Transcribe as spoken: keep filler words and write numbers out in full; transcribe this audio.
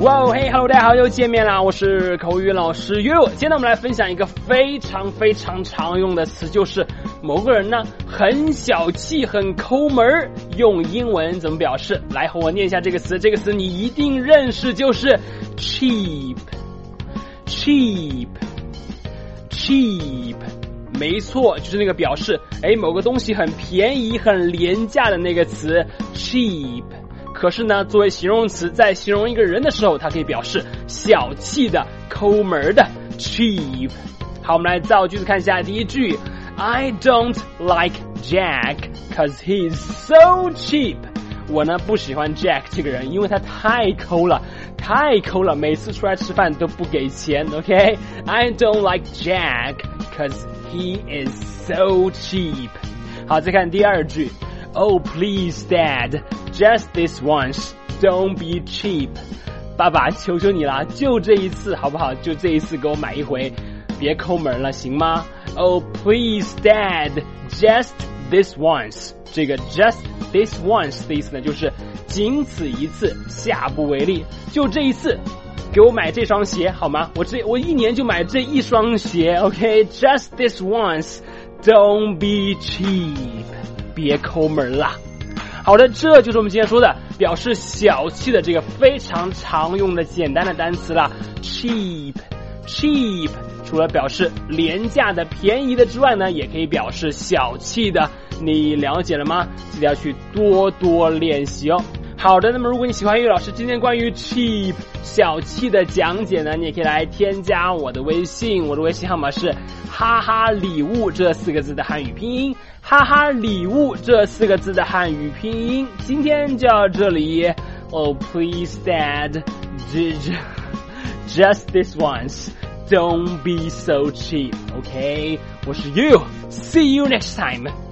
哇哦，嘿 ，Hello， 大家好，又见面啦！我是口语老师 You。今天呢，我们来分享一个非常非常常用的词，就是某个人呢很小气、很抠门儿，用英文怎么表示？来和我念一下这个词，这个词你一定认识，就是 cheap，cheap，cheap。没错，就是那个表示哎某个东西很便宜、很廉价的那个词 cheap。可是呢，作为形容词，在形容一个人的时候，它可以表示小气的、抠门的 cheap。好，我们来造句子看一下。第一句 I don't like Jack cause he's so cheap。我呢不喜欢 Jack 这个人，因为他太抠了，太抠了，每次出来吃饭都不给钱。OK， I don't like Jack cause he is so cheap。好，再看第二句。Oh, please, Dad, just this once. Don't be cheap. 爸爸，求求你了，就这一次，好不好？就这一次给我买一回，别抠门了，行吗 ？Oh, please, Dad, just this once. 这个 just this once 的意思呢，就是仅此一次，下不为例。就这一次，给我买这双鞋，好吗？我这我一年就买这一双鞋 ，OK? Just this once. Don't be cheap.别抠门啦。好的，这就是我们今天说的表示小气的这个非常常用的简单的单词啦 cheap cheap 除了表示廉价的、便宜的之外呢，也可以表示小气的。你了解了吗？记得要去多多练习哦。好的，那么如果你喜欢于老师今天关于 cheap 小气的讲解呢，你也可以来添加我的微信，我的微信号码是哈哈礼物这四个字的汉语拼音，哈哈礼物这四个字的汉语拼音。今天就到这里。Oh, please, Dad, just this once. Don't be so cheap, okay? 我是 You. See you next time.